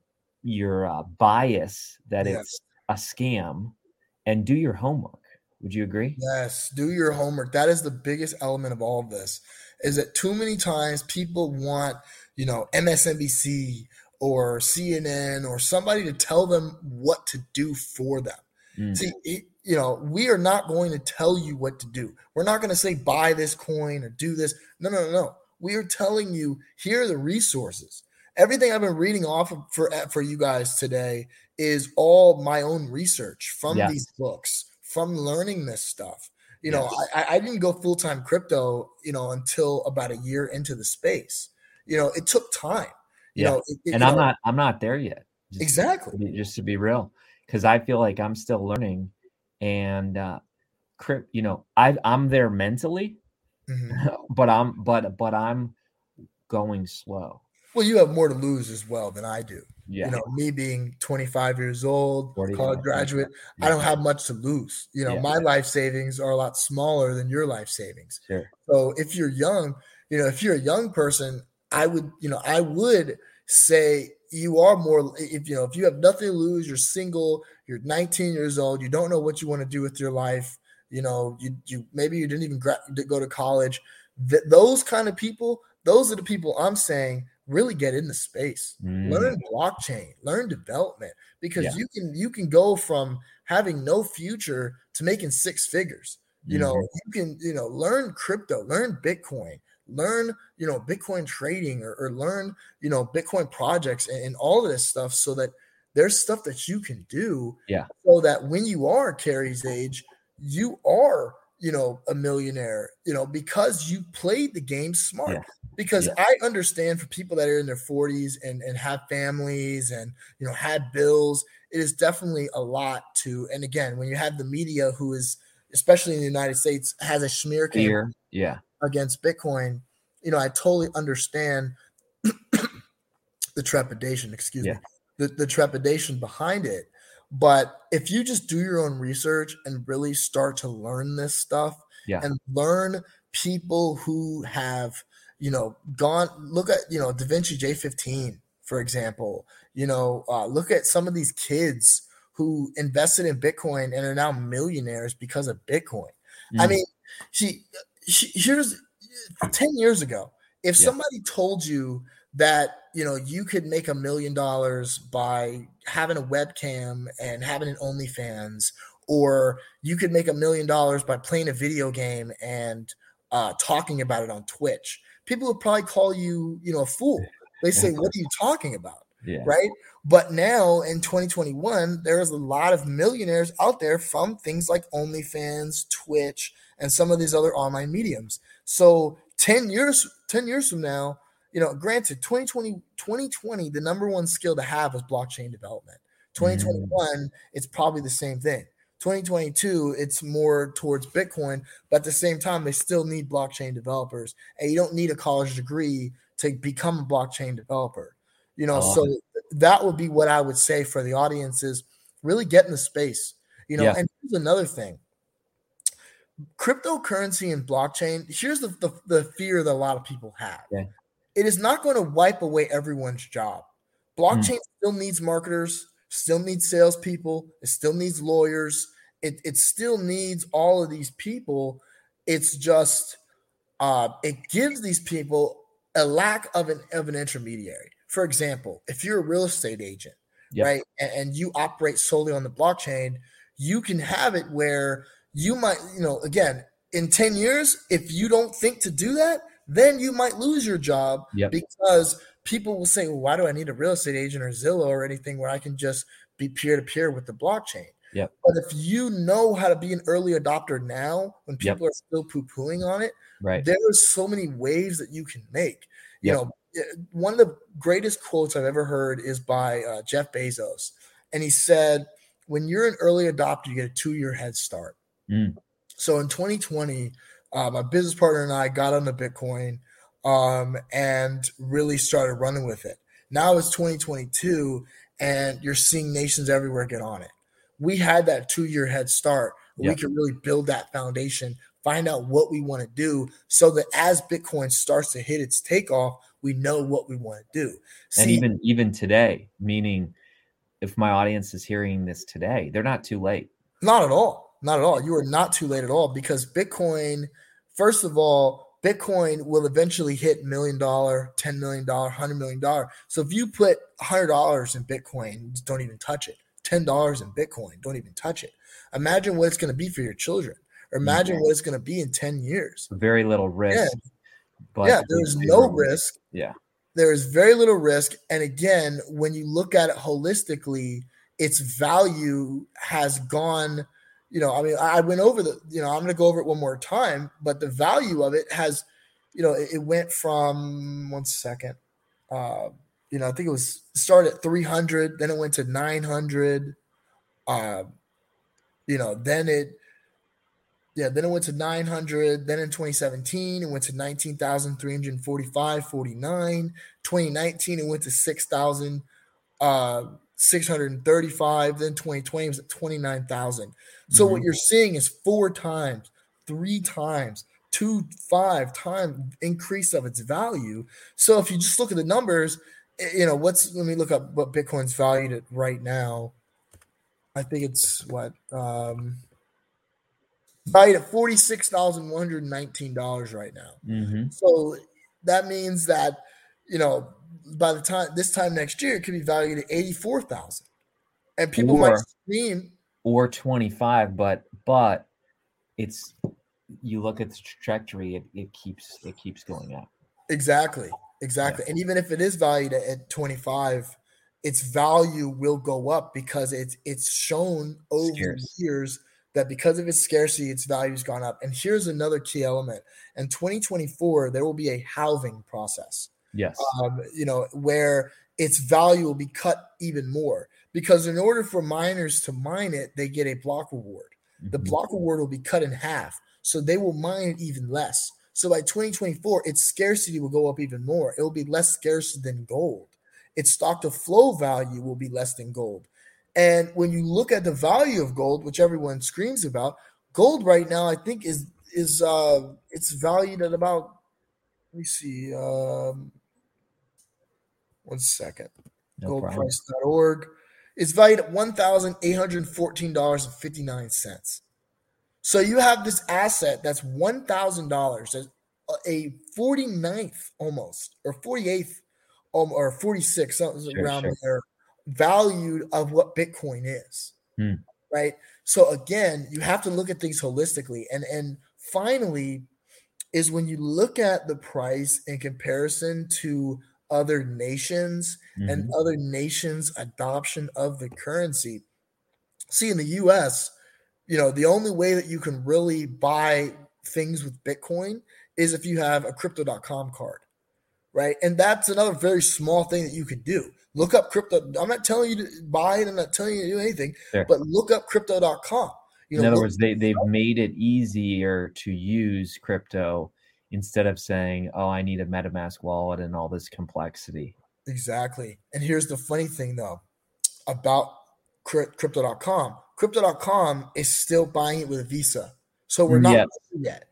your uh, bias that yes. it's a scam and do your homework. Would you agree? Yes, do your homework. That is the biggest element of all of this, is that too many times people want, you know, M S N B C or C N N or somebody to tell them what to do for them. Mm. See, it, you know, we are not going to tell you what to do. We're not going to say buy this coin or do this. No, no, no, no. We are telling you, here are the resources. Everything I've been reading off of for for you guys today is all my own research from yes. these books, from learning this stuff. You yes. know, I, I didn't go full-time crypto, you know, until about a year into the space. You know, it took time. You yeah. know, it, it, and you I'm know, not I'm not there yet. Just exactly. To be, just to be real, because I feel like I'm still learning, and uh, crypt, you know, I I'm there mentally, mm-hmm. but I'm but but I'm going slow. Well, you have more to lose as well than I do. Yeah. You know, me being twenty-five years old, college graduate, yeah. I don't have much to lose. You know, yeah. my life savings are a lot smaller than your life savings. Sure. So if you're young, you know, if you're a young person, I would, you know, I would say you are more, if, you know, if you have nothing to lose, you're single, you're nineteen years old, you don't know what you want to do with your life. You know, you, you, maybe you didn't even gra- go to college. Th- those kind of people, those are the people I'm saying, really get in the space, mm. learn blockchain, learn development, because yeah. you can you can go from having no future to making six figures. You mm-hmm. know, you can, you know, learn crypto, learn Bitcoin, learn, you know, Bitcoin trading or, or learn, you know, Bitcoin projects and, and all of this stuff, so that there's stuff that you can do. Yeah. So that when you are Carrie's age, you are, you know, a millionaire, you know, because you played the game smart. Yeah. Because Yeah. I understand for people that are in their forties and, and have families and, you know, had bills, it is definitely a lot to, and again, when you have the media who is, especially in the United States, has a smear campaign yeah. against Bitcoin, you know, I totally understand the trepidation, excuse yeah. me, the, the trepidation behind it. But if you just do your own research and really start to learn this stuff yeah. and learn people who have, you know, gone, look at, you know, Da Vinci J fifteen, for example, you know, uh, look at some of these kids who invested in Bitcoin and are now millionaires because of Bitcoin. Mm. I mean, she, she, here's ten years ago, if yeah. somebody told you that, you know, you could make a million dollars by having a webcam and having an OnlyFans, or you could make a million dollars by playing a video game and uh, talking about it on Twitch, people would probably call you, you know, a fool. They say, what are you talking about? Yeah. Right. But now in twenty twenty-one, there is a lot of millionaires out there from things like OnlyFans, Twitch, and some of these other online mediums. So ten years, ten years from now, you know, granted, twenty twenty, twenty twenty, the number one skill to have is blockchain development. twenty twenty-one, mm. it's probably the same thing. twenty twenty-two, it's more towards Bitcoin, but at the same time, they still need blockchain developers. And you don't need a college degree to become a blockchain developer. You know, oh. so that would be what I would say for the audience is really get in the space. You know, yeah. and here's another thing. Cryptocurrency and blockchain, here's the, the, the fear that a lot of people have. Yeah. It is not going to wipe away everyone's job. Blockchain mm. still needs marketers, still needs salespeople, it still needs lawyers, it, it still needs all of these people. It's just uh, it gives these people a lack of an of an intermediary. For example, if you're a real estate agent, yep. right, and, and you operate solely on the blockchain, you can have it where you might, you know, again, in ten years, if you don't think to do that, then you might lose your job yep. because people will say, well, why do I need a real estate agent or Zillow or anything where I can just be peer-to-peer with the blockchain? Yep. But if you know how to be an early adopter now, when people yep. are still poo-pooing on it, right. there are so many waves that you can make. You yep. know, one of the greatest quotes I've ever heard is by uh, Jeff Bezos. And he said, when you're an early adopter, you get a two-year head start. Mm. So in twenty twenty, uh, my business partner and I got on the Bitcoin um, and really started running with it. Now it's twenty twenty-two, and you're seeing nations everywhere get on it. We had that two-year head start. Where yep. we could really build that foundation, find out what we want to do so that as Bitcoin starts to hit its takeoff, we know what we want to do. See, and even even today, meaning if my audience is hearing this today, they're not too late. Not at all. Not at all. You are not too late at all because Bitcoin, first of all, Bitcoin will eventually hit million dollar, ten million dollar, hundred million dollar. So if you put a hundred dollars in Bitcoin, just don't even touch it. Ten dollars in Bitcoin, don't even touch it. Imagine what it's going to be for your children. Or imagine mm-hmm. what it's going to be in ten years. Very little risk. Yeah, but yeah there's no risk. Yeah. There is very little risk. And again, when you look at it holistically, its value has gone, you know, I mean, I went over the, you know, I'm going to go over it one more time, but the value of it has, you know, it, it went from, one second, uh, you know, I think it was started at three hundred, then it went to nine hundred, uh, you know, then it, yeah, then it went to nine hundred. Then in twenty seventeen, it went to nineteen thousand three hundred forty-five, forty-nine. twenty nineteen, it went to six thousand six hundred thirty-five. Then twenty twenty was at twenty-nine thousand. So mm-hmm. what you're seeing is four times, three times, two, five time increase of its value. So if you just look at the numbers, you know, what's, let me look up what Bitcoin's valued at right now. I think it's what, um, valued at forty-six thousand one hundred nineteen dollars right now. Mm-hmm. So that means that, you know, by the time this time next year, it could be valued at eighty-four thousand. And people or, might scream. Or twenty-five, but but it's, you look at the trajectory, it, it keeps it keeps going up. Exactly. Exactly. Yeah. And even if it is valued at, at twenty-five, its value will go up because it's it's shown over Scarce. years that because of its scarcity, its value's gone up. And here's another key element. In twenty twenty-four, there will be a halving process. Yes. Um, you know, where its value will be cut even more. Because in order for miners to mine it, they get a block reward. Mm-hmm. The block reward will be cut in half. So they will mine it even less. So by twenty twenty-four, its scarcity will go up even more. It will be less scarce than gold. Its stock to flow value will be less than gold. And when you look at the value of gold, which everyone screams about, gold right now, I think is is uh, it's valued at about, let me see, um, one second, no gold price dot org. It's valued at one thousand eight hundred fourteen dollars and fifty-nine cents. So you have this asset that's one thousand dollars, a forty-ninth almost, or forty-eighth, um, or forty-six, something sure, around sure. there, valued of what Bitcoin is, hmm. right? So again, you have to look at things holistically. And, and finally is when you look at the price in comparison to other nations mm-hmm. and other nations' adoption of the currency. See, in the U S, you know, the only way that you can really buy things with Bitcoin is if you have a crypto dot com card, right? And that's another very small thing that you could do. Look up crypto. I'm not telling you to buy it. I'm not telling you to do anything, sure. but look up crypto dot com. You know, in other words, they, they've made it easier to use crypto instead of saying, oh, I need a MetaMask wallet and all this complexity. Exactly. And here's the funny thing, though, about crypto dot com. crypto dot com is still buying it with a Visa. So we're not yes. yet.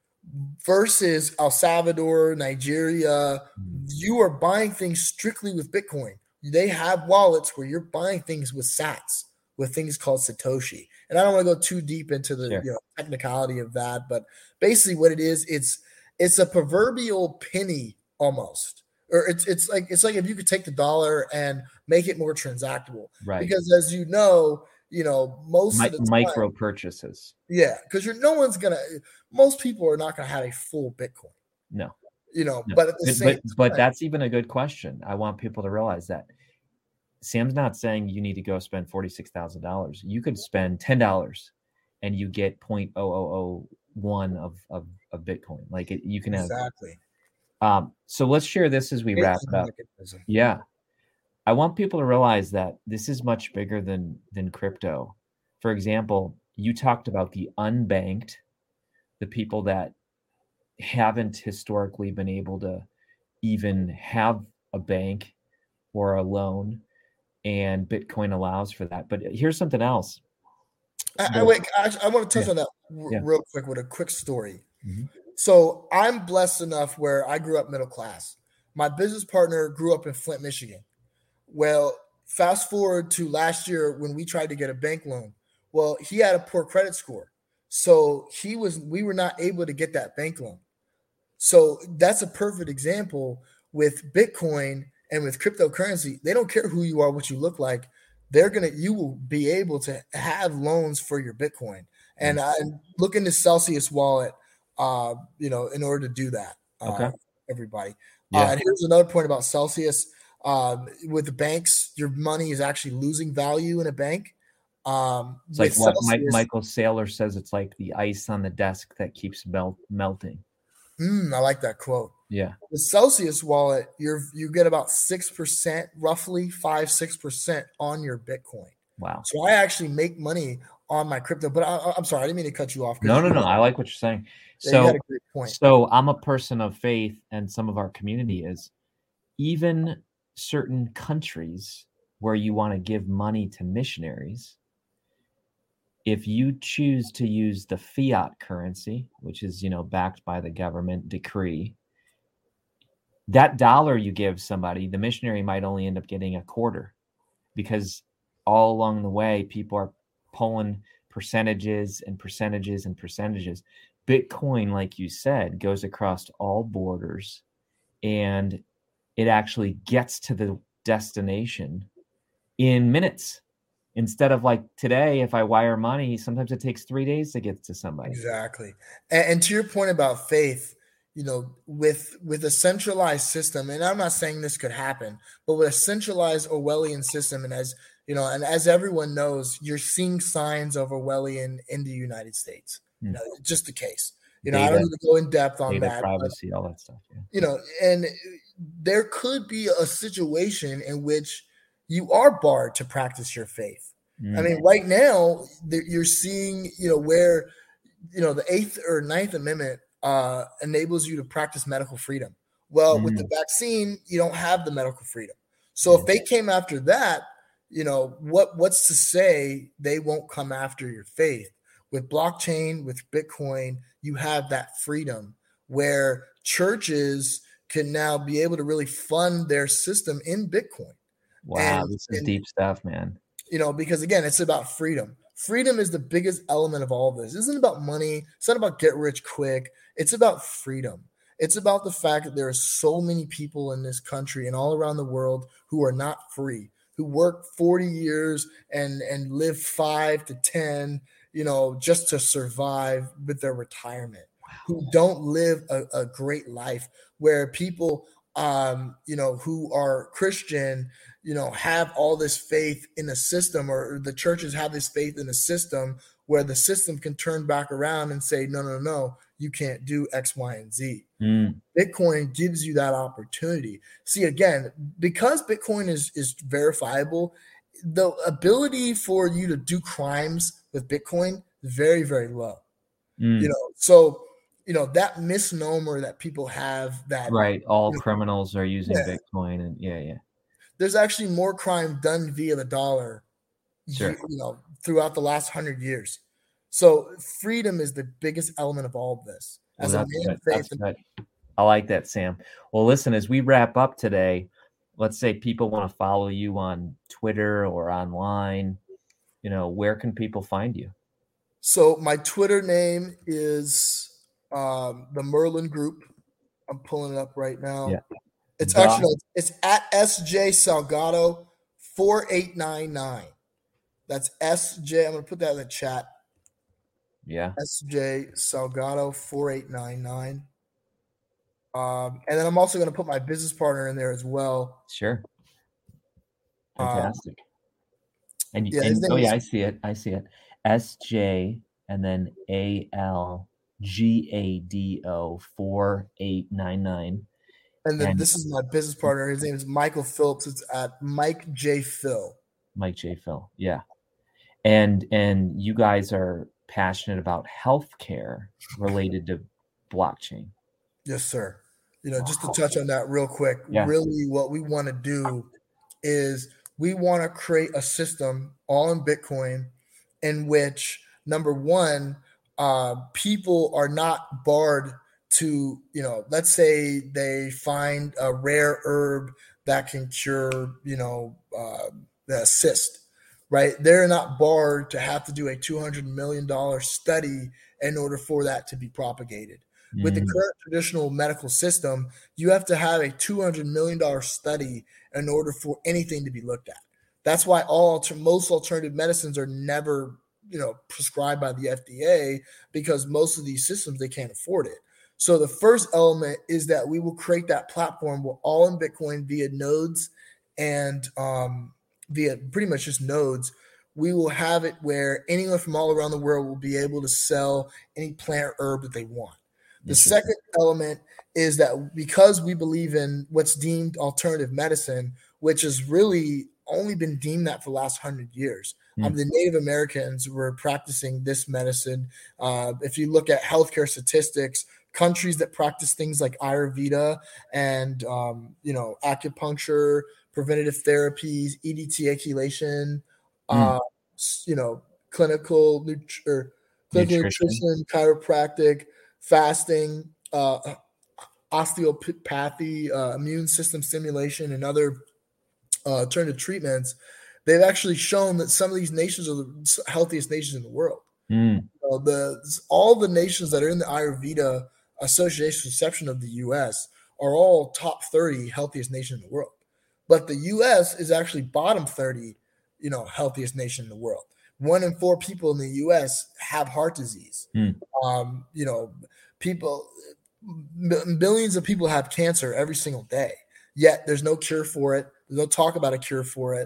Versus El Salvador, Nigeria, you are buying things strictly with Bitcoin. They have wallets where you're buying things with sats, with things called Satoshi. And I don't want to go too deep into the sure. you know, technicality of that, but basically what it is, it's it's a proverbial penny almost. Or it's it's like it's like if you could take the dollar and make it more transactable. Right. Because as you know, you know, most Mi- of the time, micro purchases. Yeah, because you're no one's gonna most people are not gonna have a full Bitcoin. No. You know, no. but at the but, same but, time, but that's even a good question. I want people to realize that. Sam's not saying you need to go spend forty-six thousand dollars. You could spend ten dollars and you get zero point zero zero zero one of, of, of Bitcoin. Like it, you can have. Exactly. Um, so let's share this as we wrap it up. Yeah. I want people to realize that this is much bigger than, than crypto. For example, you talked about the unbanked, the people that haven't historically been able to even have a bank or a loan, and Bitcoin allows for that. But here's something else. I, I, wait, I, I want to touch yeah. on that r- yeah. real quick with a quick story. Mm-hmm. So I'm blessed enough where I grew up middle class. My business partner grew up in Flint, Michigan. Well, fast forward to last year when we tried to get a bank loan. Well, he had a poor credit score. So he was, we were not able to get that bank loan. So that's a perfect example with Bitcoin and with cryptocurrency. They don't care who you are, what you look like. They're going to, you will be able to have loans for your Bitcoin. And I look into Celsius wallet, uh, you know, in order to do that, uh, okay. everybody. Yeah. Uh, and here's another point about Celsius. Um, with the banks, your money is actually losing value in a bank. Um, it's like what Mike, Michael Saylor says, it's like the ice on the desk that keeps melt, melting. Mm, I like that quote. Yeah. The Celsius wallet, you're you get about six percent, roughly five, six percent on your Bitcoin. Wow. So I actually make money on my crypto, but I, I'm sorry, I didn't mean to cut you off. No, no, you no. know, I like what you're saying. yeah, So, you had a great point. so I'm a person of faith, and some of our community is even certain countries where you want to give money to missionaries. If you choose to use the fiat currency, which is, you know, backed by the government decree, that dollar you give somebody, the missionary might only end up getting a quarter, because all along the way, people are pulling percentages and percentages and percentages. Bitcoin, like you said, goes across all borders, and it actually gets to the destination in minutes. Instead of like today, if I wire money, sometimes it takes three days to get to somebody. Exactly. And, and to your point about faith, you know, with with a centralized system, and I'm not saying this could happen, but with a centralized Orwellian system, and as You know, and as everyone knows, you're seeing signs of Orwellian in the United States. You know, it's just the case. You know, Data, I don't need to go in depth on data that. privacy, but, all that stuff. Yeah. You know, and there could be a situation in which you are barred to practice your faith. Mm. I mean, right now you're seeing, you know, where, you know, the Eighth or Ninth Amendment uh, enables you to practice medical freedom. Well, mm. with the vaccine, you don't have the medical freedom. So mm. if they came after that, you know, what what's to say they won't come after your faith? With blockchain, with Bitcoin, you have that freedom where churches can now be able to really fund their system in Bitcoin. Wow, and, this is and, deep stuff, man. You know, because again, it's about freedom. Freedom is the biggest element of all of this. It isn't about money. It's not about get rich quick. It's about freedom. It's about the fact that there are so many people in this country and all around the world who are not free, who work forty years and, and live five to ten, you know, just to survive with their retirement, wow. who don't live a, a great life, where people, um, you know, who are Christian, you know, have all this faith in a system, or the churches have this faith in a system where the system can turn back around and say, no, no, no, you can't do X, Y, and Z. Mm. Bitcoin gives you that opportunity. See, again, because Bitcoin is, is verifiable, the ability for you to do crimes with Bitcoin is very, very low. Mm. You know, so, you know, that misnomer that people have that. Right. All you know, criminals are using yeah. Bitcoin, and yeah, yeah. There's actually more crime done via the dollar, sure. you, you know, throughout the last hundred years. So freedom is the biggest element of all of this. As well, a man of faith. And- I like that, Sam. Well, listen, as we wrap up today, let's say people want to follow you on Twitter or online, you know, where can people find you? So my Twitter name is um, the Merlin Group. I'm pulling it up right now. Yeah. It's actually, no, it's at S J Salgado four eight nine nine. That's S J. I'm going to put that in the chat. Yeah. S J Salgado four eight nine nine. Um, and then I'm also going to put my business partner in there as well. Sure. Fantastic. Um, and, yeah, and oh, yeah, I see it. I see it. S J and then A L G A D O four eight nine nine. And then and, this is my business partner. His name is Michael Phillips. It's at Mike J. Phil. Mike J. Phil. Yeah. And and you guys are passionate about healthcare related to blockchain. Yes, sir. You know, wow. just to touch on that real quick, yeah. really what we want to do is we want to create a system all in Bitcoin in which, number one, uh, people are not barred to, you know, let's say they find a rare herb that can cure, you know, uh, the cyst, right? They're not barred to have to do a two hundred million dollars study in order for that to be propagated. Mm. With the current traditional medical system, you have to have a two hundred million dollars study in order for anything to be looked at. That's why all most alternative medicines are never, you know, prescribed by the F D A, because most of these systems, they can't afford it. So the first element is that we will create that platform with all in Bitcoin via nodes and um, via pretty much just nodes. We will have it where anyone from all around the world will be able to sell any plant or herb that they want. The second element is that because we believe in what's deemed alternative medicine, which has really only been deemed that for the last hundred years. Mm. Um, the Native Americans were practicing this medicine. Uh, if you look at healthcare statistics, countries that practice things like Ayurveda and, um, you know, acupuncture, preventative therapies, E D T echelation, mm. uh, you know, clinical, nut- or clinical nutrition. nutrition, chiropractic, fasting, uh, osteopathy, uh, immune system stimulation, and other uh, alternative treatments, they've actually shown that some of these nations are the healthiest nations in the world. Mm. So the all the nations that are in the Ayurveda Association section of the U S are all top thirty healthiest nation in the world. But the U S is actually bottom thirty, you know, healthiest nation in the world. One in four people in the U S have heart disease. Mm. Um, you know, people, billions of people have cancer every single day, yet there's no cure for it. There's no talk about a cure for it.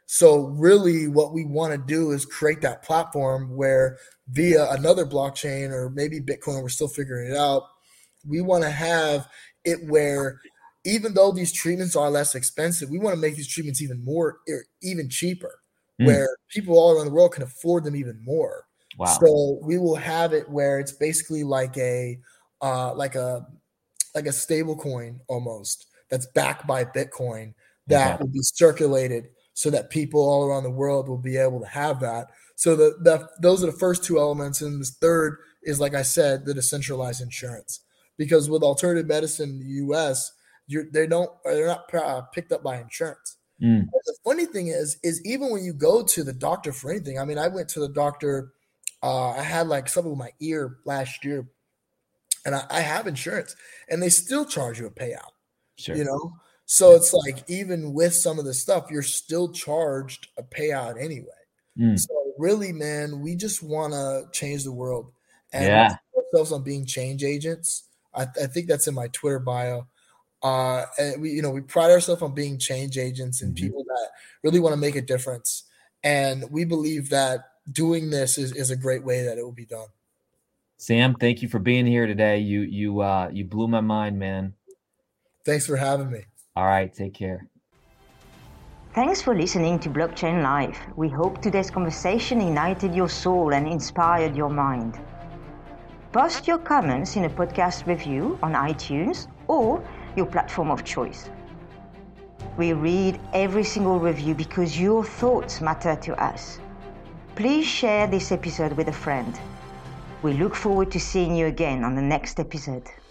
So really what we want to do is create that platform where via another blockchain or maybe Bitcoin, we're still figuring it out. We want to have it where even though these treatments are less expensive, we want to make these treatments even more, even cheaper, mm. where people all around the world can afford them even more. Wow. So we will have it where it's basically like a, uh, like a, like a stable coin almost that's backed by Bitcoin that okay. will be circulated so that people all around the world will be able to have that. So the, the those are the first two elements. And the third is, like I said, the decentralized insurance. Because with alternative medicine in the U S, you're, they don't, they're not uh, picked up by insurance. Mm. The funny thing is, is even when you go to the doctor for anything, I mean, I went to the doctor, uh, I had like something with my ear last year, and I, I have insurance, and they still charge you a payout. Sure. You know? So it's like, even with some of this stuff, you're still charged a payout anyway. Mm. So really, man, we just want to change the world. And yeah. we put ourselves on being change agents. I, I think that's in my Twitter bio. Uh, and we, you know, we pride ourselves on being change agents and mm-hmm. people that really want to make a difference. And we believe that doing this is, is a great way that it will be done. Sam, thank you for being here today. You, you, uh, you blew my mind, man. Thanks for having me. All right. Take care. Thanks for listening to Blockchain Live. We hope today's conversation ignited your soul and inspired your mind. Post your comments in a podcast review on iTunes or your platform of choice. We read every single review because your thoughts matter to us. Please share this episode with a friend. We look forward to seeing you again on the next episode.